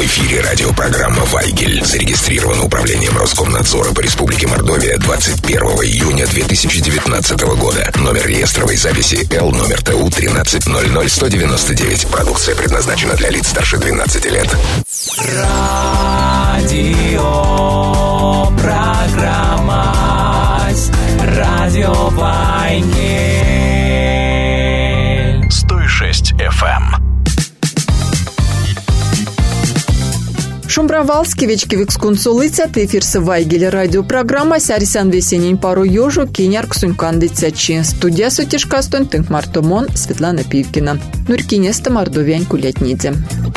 эфире радиопрограмма «Вайгель». Зарегистрирована Управлением Роскомнадзора по Республике Мордовия 21 июня 2019 года. Номер реестровой записи Л, номер ТУ 1300199. Продукция предназначена для лиц старше 12 лет. Радиопрограмма «Радио Вайгель». 106 FM. Шумбравалский вечкивик скунсулыца, эфирсы Вайгель радиопрограмма, сярисан весенень пару ежу, кинярк сунькан дитячи. Студия сутишка стон тынк мартомон, Светлана Пивкина. Нуркинеста мордовянь кулятниде.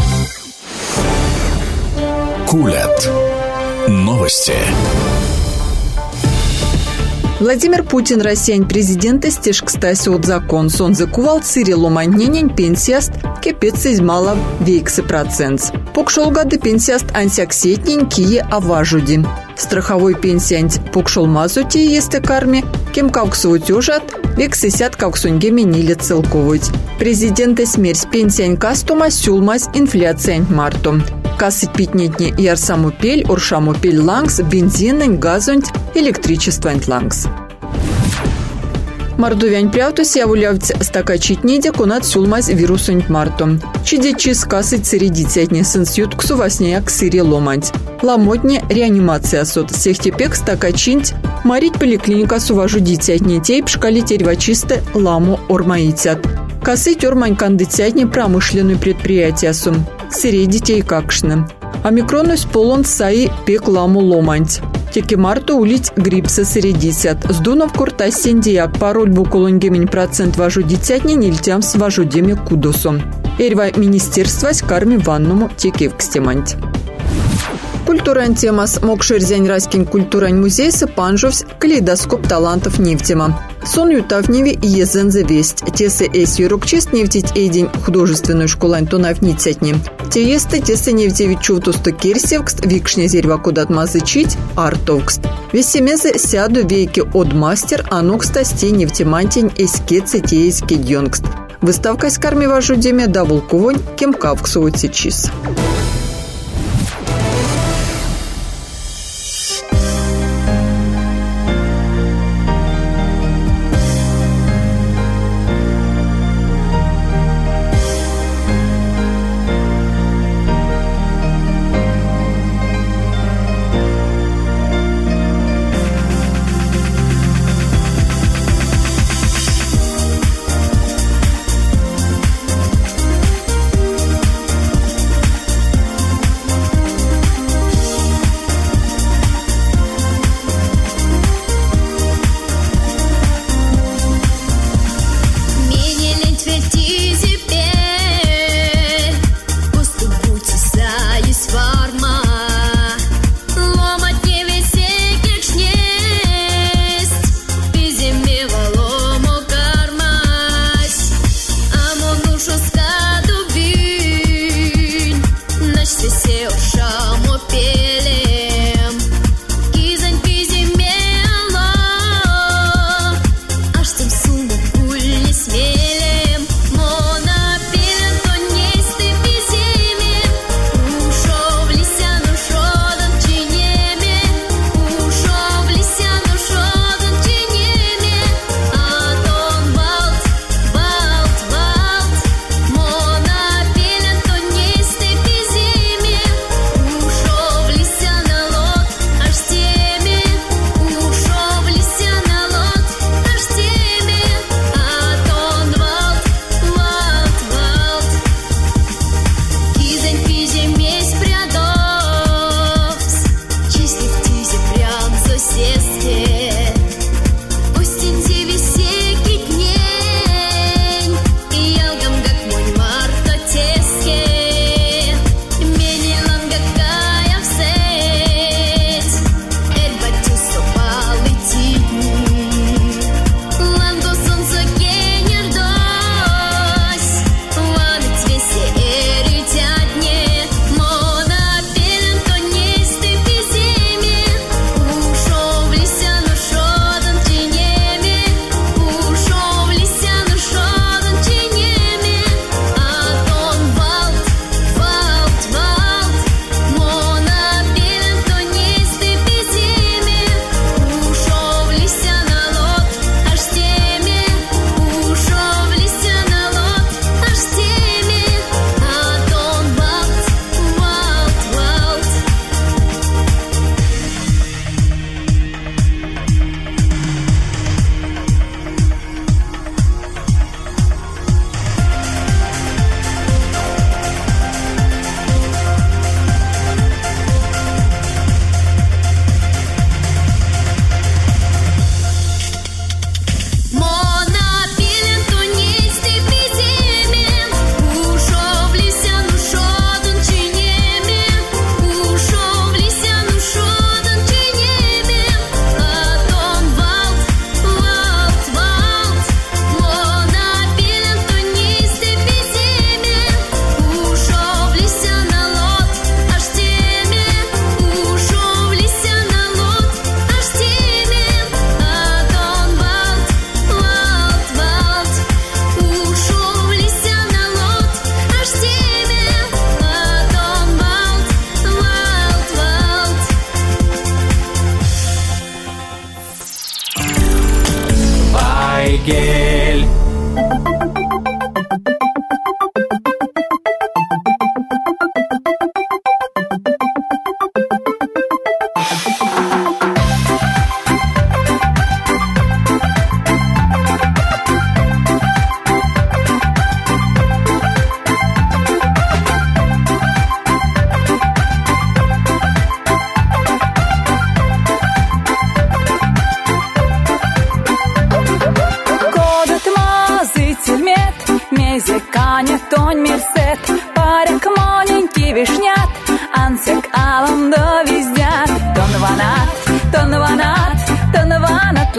Кулят. Новости. Владимир Путин, россиян президент, стишк стаси от закон. Сон закувал Цирилу манненень пенсияст кепец измала вейксы процент. Покшол годы пенсияст ансяк сетнень кие аважуди. Страховой пенсиант покшол мазути есте карме, кем кауксу тюжат, век сисят кауксунге менили целковуть. Президента смерть пенсиань кастума сюлмась инфляциянь марту. Касыть питнетни ярсаму пель, уршаму пель лангс, бензинень, газонь, электричествонь лангс. Мордовянь прявтус явулявць стакачитниде кунат сюлмась вирусонь марту. Чидечи скасыть цередицятне сынсютксу васняяк сыре ломать. Ламотне реанимация сот. Сехтепек стакачинть марить поликлиника суважу дитятне тейп шкали терьвачисты ламу ормаитят. Касыть ормань кандыцятне промышленную предприятия сум. Сыре детей какшны. Омикронус полон саи пек ламу ломанть. Теки марту улить грипса средисят. Сдунов курта сендияк пароль буколонгемень процент важу дитятне нильтям с важу деме кудосом. Эрва министерства с карми ванному теки вкстеманть. Культурань темас мокшерзянь раскин культурань музей сапанжовс калейдоскоп талантов нефтема. Сон ютав неве и езензе весть. Тесе эс юрокчист нефтить эйдень художественную школань тонав ницятни. Те есте тесе нефтевич чувтусто керсевкст викшня зерва кудат мазычить артовкст. Весемезе сяду вейки от мастер анокста сте нефтемантень эскеце теески дьонгст. Выставка с карми важу деме давулкувонь кем кавксу отсечис.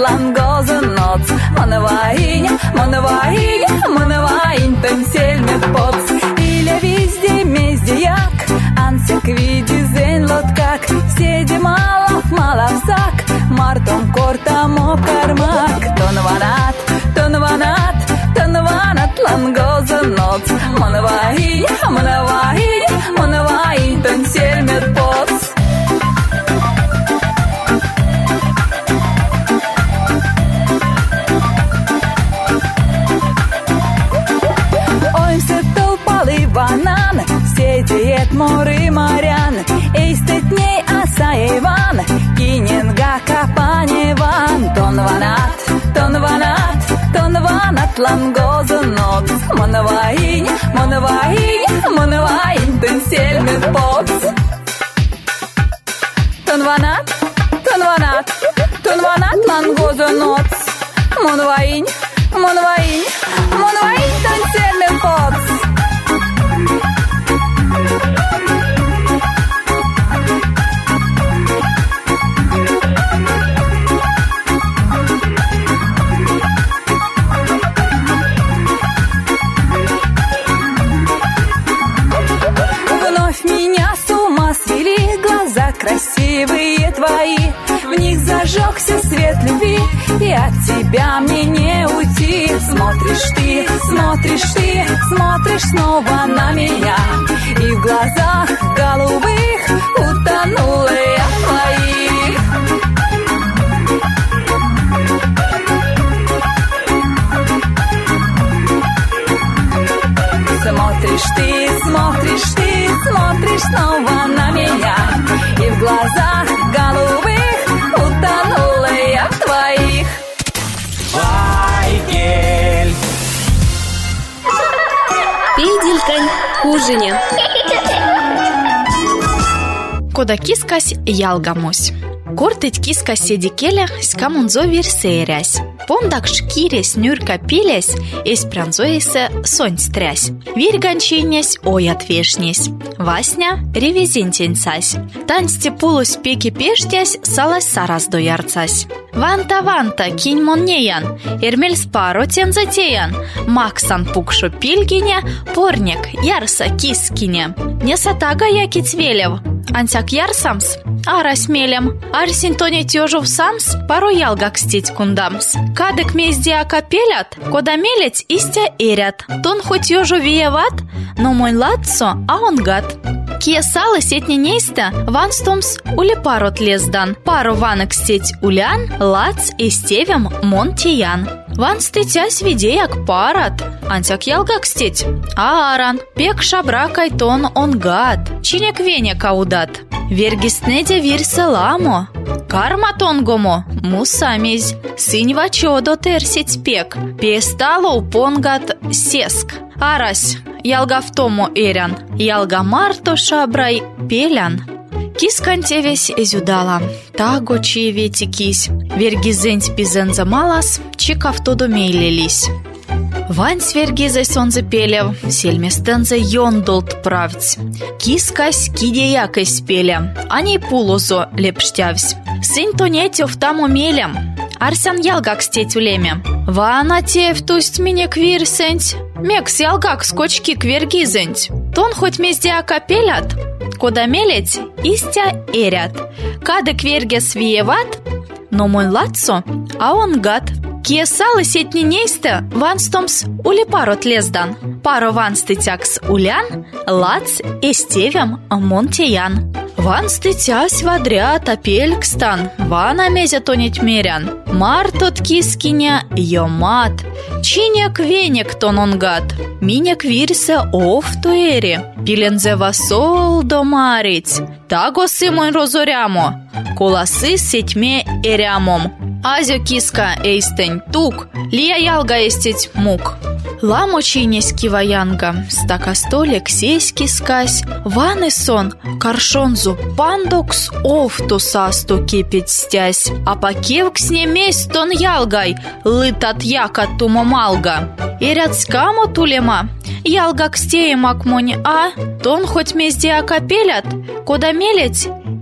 лангоза ноц. Манаваиня, манаваинь, танцельмет поц. Иля везде, мезде як, ансяк видизен лоткак. Седи малав, малавсак, мартом кортамо кармак. Тонванат, лангоза ноц. Манаваиня, танцельмет поц. Банан, все диет моры морян, эйстет ней асаеван, киненга капаневан, тонванат, лангоза нот, манаваинь, танцельмет поц. Тонванат, лангоза нот, манаваинь, танцельмет поц. Красивые твои, в них зажегся свет любви, и от тебя мне не уйти. Смотришь снова на меня, и в глазах голубых утонула я в твоих. Смотришь снова на меня, и в глазах голубых утонула я в твоих. Вайгель. Пиделькань к ужине. Кода кискась ялгамось. Кортыть киска седикеля скамунзо версерясь. Пондак шкирясь нюрка пилясь, эсь пранзоесе сонь стрясь. Вирганчинясь ой отвешнесь. Васня ревизентенцась. Таньсте пулус пеки пештясь, салась сараз доярцась. Ванта, кинь моннеян, эрмель спаро тен затеян. Максан пукшо пильгиня, порняк ярса кискиня. Не сатага яки цвелев, ансяк ярсамс. Ара смелем, арсин тоне тёжов самс, пару ялгак стить кундамс. Кадык мездия капелят, кода мелец истя эрят. Тон хоть ёжу виеват, но мой ладцо, а он гад. Кие салы сетни нейста, ван стомс ули парот лездан. Пару ванок стеть улян, лац и стевем монтиян. Ван стетясь видеяк парат, антяк ялгак стеть. Ааран, пек шабракай тон он гад. Чинек веня каудат. Вергистнеде вирселамо. Карма тонгомо, мусамезь. Сынь вачодо терсить пек. Пестало упонгат сеск. Арась, ялга в тому эрян. Ялга марто шабрай пелян. Кисканте весь эзюдала. Таго чиевети кись. Вергизенть пизенза малас, чикав тодо мейлелись. Вань свергизай сонзе пелев, сельместензе йондолт правць. Кискась кидеякой спеля, а не пулозо лепштявсь. Сын то нетев там умелем, арсян ялгак стеть улеме. Вана тев тусть мне квирсенть, мекс ялгак скочки квергизенть. Тон хоть мездя капелят, кода мелеть истя эрят. Кады квергес виеват, но мой ладцо, а он гад. Киесалы сетни нейста, ван стомс ули парот лездан. Паро ван стытякс улян, лац эстевям монтиян. Ван стытясь водрят апелькстан, ван амезя тонить мерян. Мартот кискиня йомат, чинек венек тонон гад. Минек вирсе ов туэри, пилензе васол домарить. Таго сымой розорямо, коласы сетьме эрямом. Азio киска эйстень тук, лия ялга эстить мук. Ламо чинесь киваянга, стака столек сесь кискась. Ваны сон, каршонзу пандокс офту састу кипить стясь. А покевкс не месть тон ялгай, лытат яка тумомалга. И рядскамо тулема, ялга кстеемак монь а, тон хоть мездия капелят, кода мелеть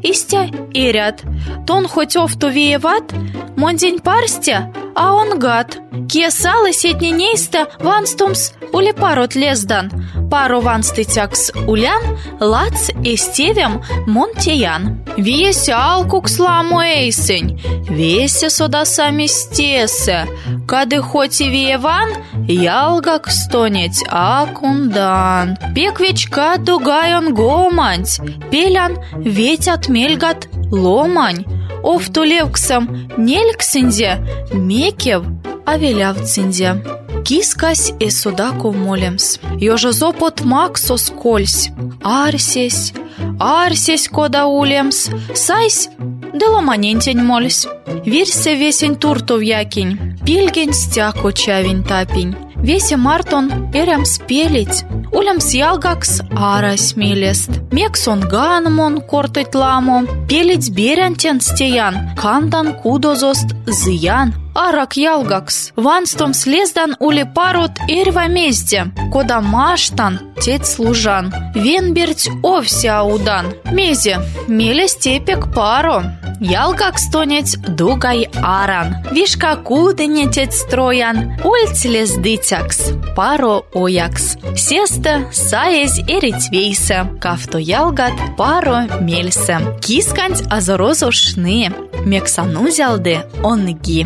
истя ирят. Тон хоть офту вееват, мондень парстя, а он гад. Ке салы сетне нейста ванстумс ули парот лездан. Пару ванстытякс улян, лац эстевем монтеян. Весе алкукс ламу эйсень, весе сода сами стесе. Кады хоть и вееван, ялгак стонеть акундан. Пеквечка дугайон гоманть, пелян веть отмельгат ломань. Офту левксам нельксинде, мекев авелявцинде. Кискась и судаку молемс. Ёжа зопот максо скользь. Арсесь кода улемс. Сайсь, да ломанентень мольсь. Вирься весень турту вякинь. Пильгень стяку чавень тапень. Весе мартон эрям спелить. Улямс ялгакс арась милест. Мексон ганмон кортыть ламо. Пелить берянтен стеян. Кандан кудозост зыян. Арак ялгакс. Ванстом слездан ули парот эрва мезде. Кода маштан тет служан. Венберть овся аудан. Мезе меле степек паро. Ялгак стонеть дугай аран. Вишка куденетет строян. Ульц лездыцякс. Паро оякс. Сеста саезь эритвейсе. Кафто ялгат паро мельсе. Кисканць азорозо шны. Мексану зялды онги.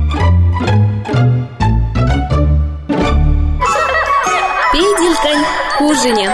Пейдилькань к ужине.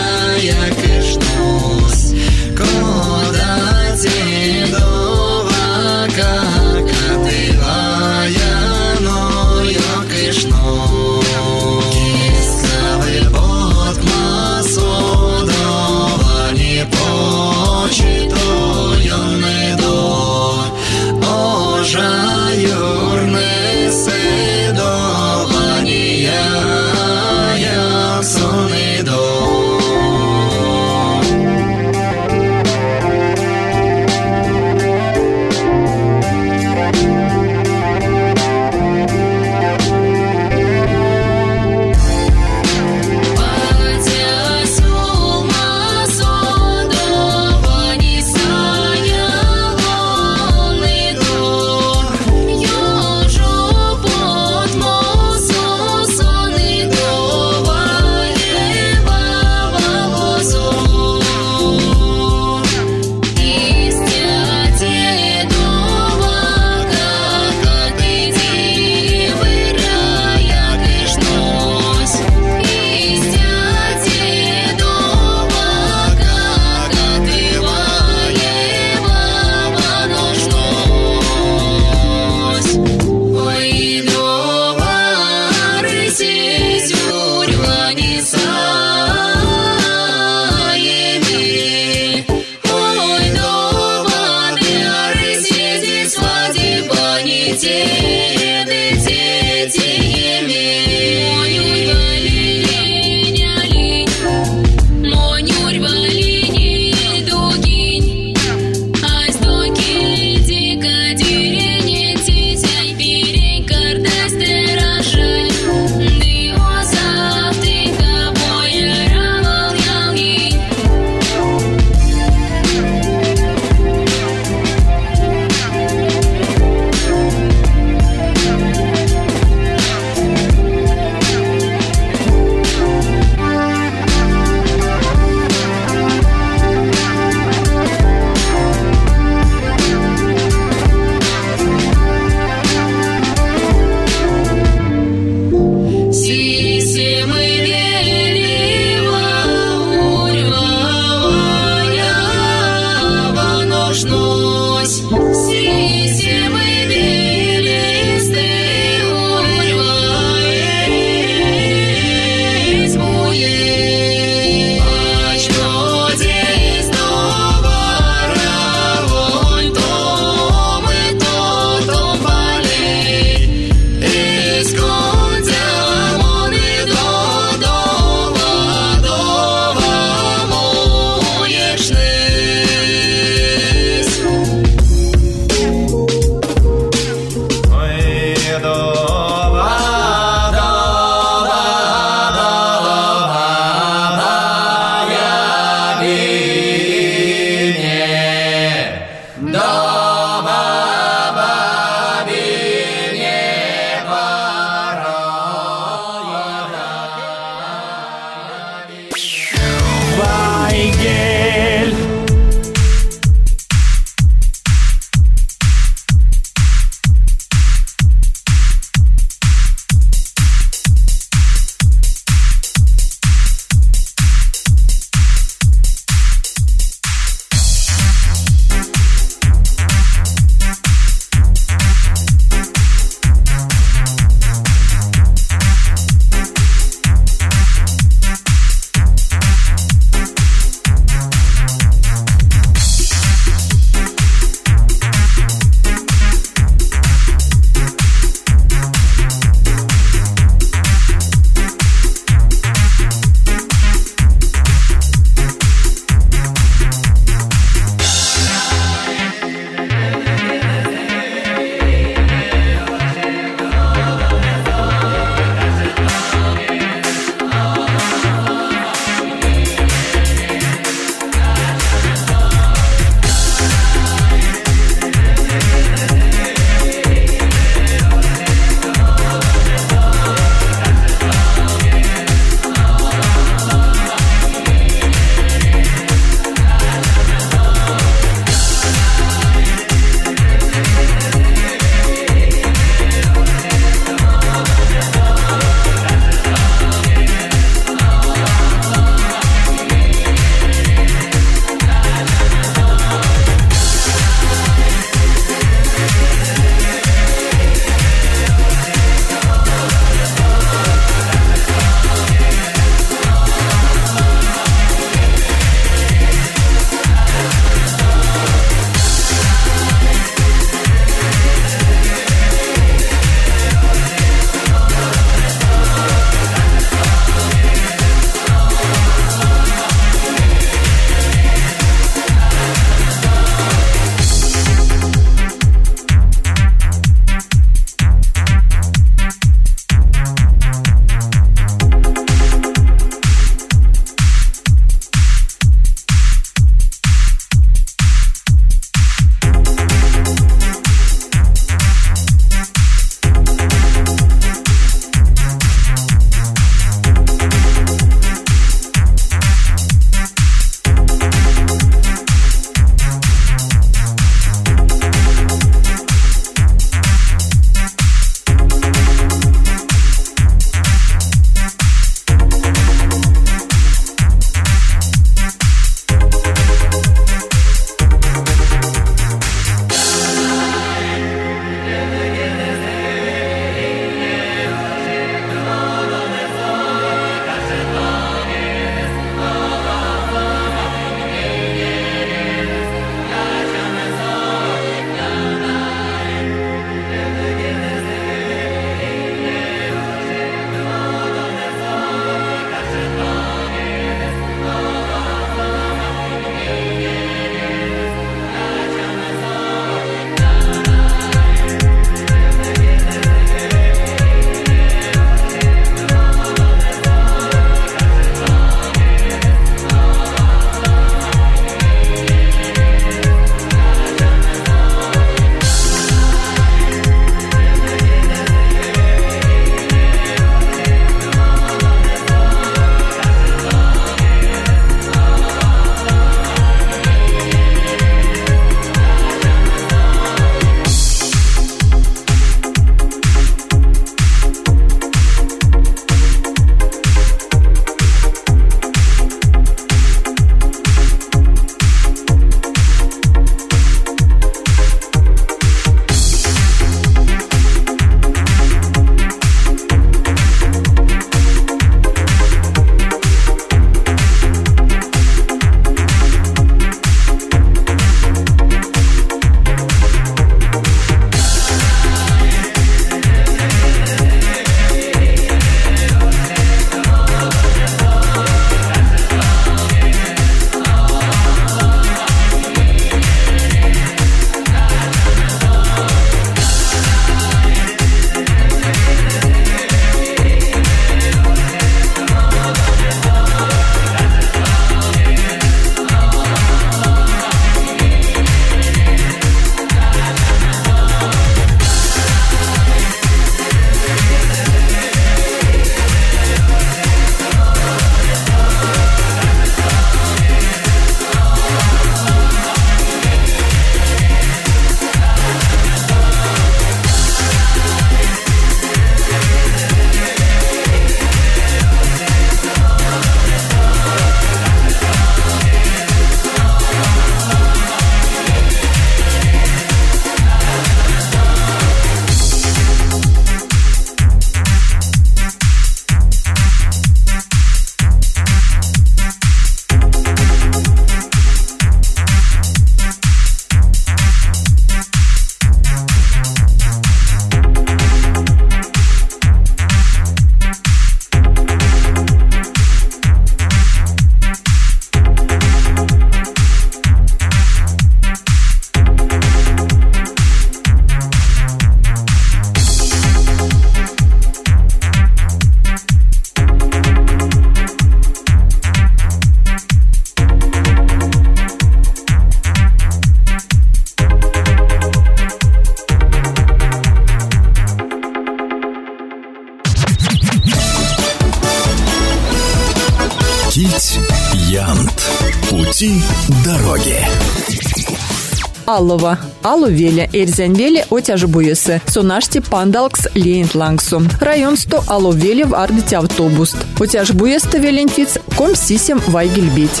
Янт. Пути дороги. Аллова. Алловеле, Эрзенвеле, Отяжбуесе, Сонашти Пандалкс, Лейнтлангсу. Район 100 Алловеле в Ардите автобус. Отяжбуесте Велентиц, Комсисем Вайгельбить.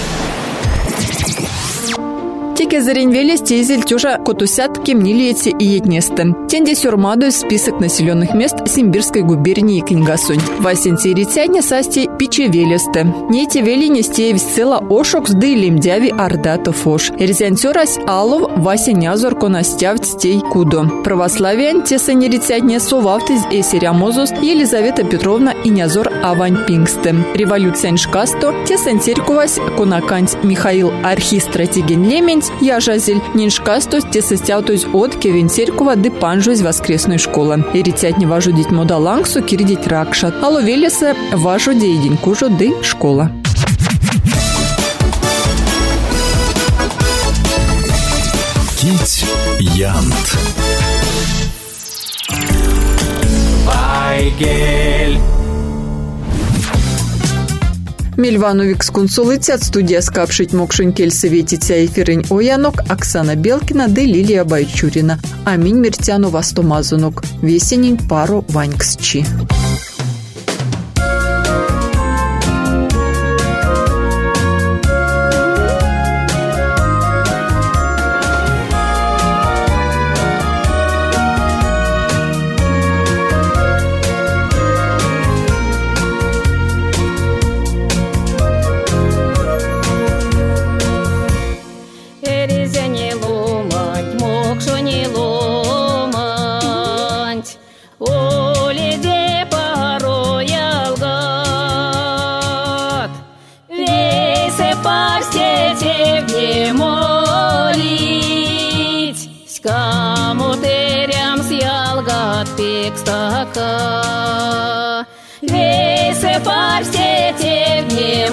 Теке заренвели стезель тюжа котусят кемнилиете и етнесты. Тенде сюрмаду список населенных мест Симбирской губернии Кингасунь. Васенти ритядня састи пичевелесты. Нейте вели нестеев села ошок с дылем дяви ардата фош. Эрзянтюрась алов Васенязор конастявт стей кудо. Православиян тесани ритядня совавтыз эсерямозус Елизавета Петровна и нязор авань пингсты. Революция шкасто тесантерькувась конаканть Михаил архистратиген лемень Яжазель ниншкастус тесостяутусь от Кевинтерькова де панжусь воскресной школы. Иритятне важу дить модалангсу кирдить ракшат. Аловелеса важу дейдень кужу де школа. Кить Янт. Вайгель. Мильвановикс консулыти от студия скапшить мокшенькель советитя эфирень Оянок, Оксана Белкина да Лилия Байчурина. Аминь мертяну вастомазунок. Весенень пару ваньксчи. Весе парстете не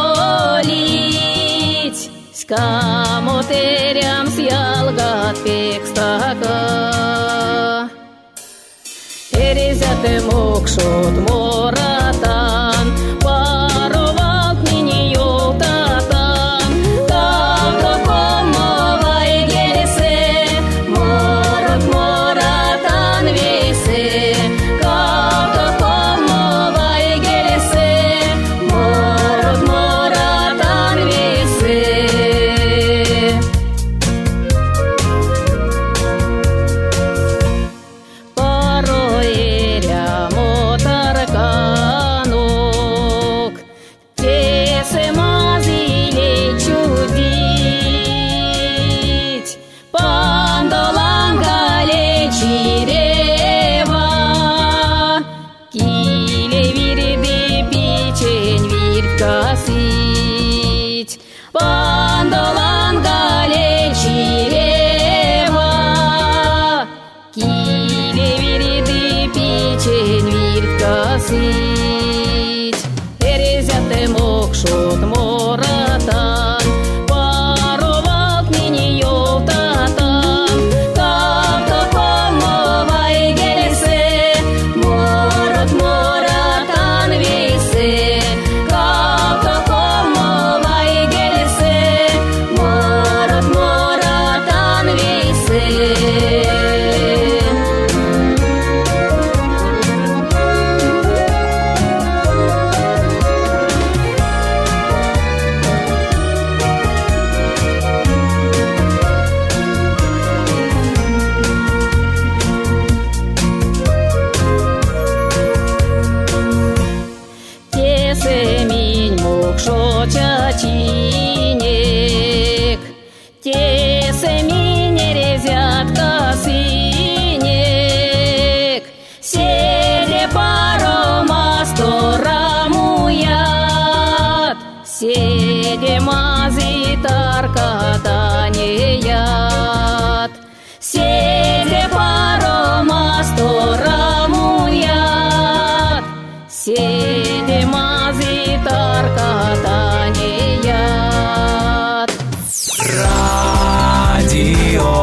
молить, скамотерям сялгат пекстака. Эрезяте мокшот моратан, паровалт мини ёлтатан, тавто комовай гелесе, морот моратан весе. Эрезяте мокшот моратан, паровалт мини ёлтатан, тавто комовай гелесе, морот моратан весе. Тавто комовай гелесе, морот моратан весе. Чачинек, тесеми нерезятка синек, селе паромасто рамуят, седе мази таркатанеят, селе паромасто рамуят, седе мази таркатанеят. Радио